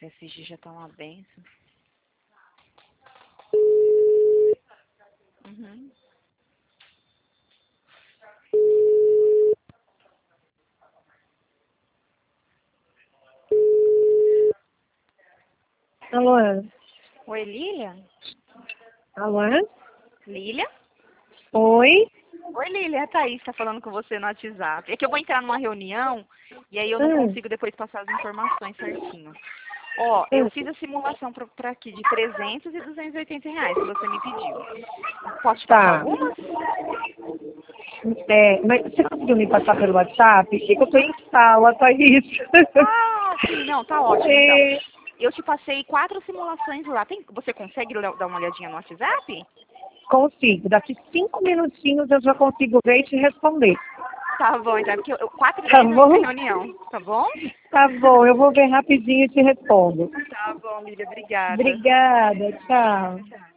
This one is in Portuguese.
FSG já tá uma benção. Uhum. Alô? Oi, Lília? Alô? Lília? Oi? Oi, Lília, a Thaís tá falando com você no WhatsApp. É que eu vou entrar numa reunião e aí eu não consigo depois passar as informações certinho. Ó, eu fiz a simulação pra aqui de 300 e 280 reais que você me pediu. Posso te passar Tá. algumas? Mas você conseguiu me passar pelo WhatsApp? É que eu tô em sala, só isso. Ah, sim, não, tá ótimo então. É, Eu te passei 4 simulações lá. Você consegue dar uma olhadinha no WhatsApp? consigo. Daqui 5 minutinhos eu já consigo ver e te responder. Tá bom, então, porque 4 e Tá 10 eu entro em bom? reunião, tá bom? Tá bom, eu vou ver rapidinho e te respondo. Tá bom, Lília, obrigada. Obrigada, tchau. Tchau.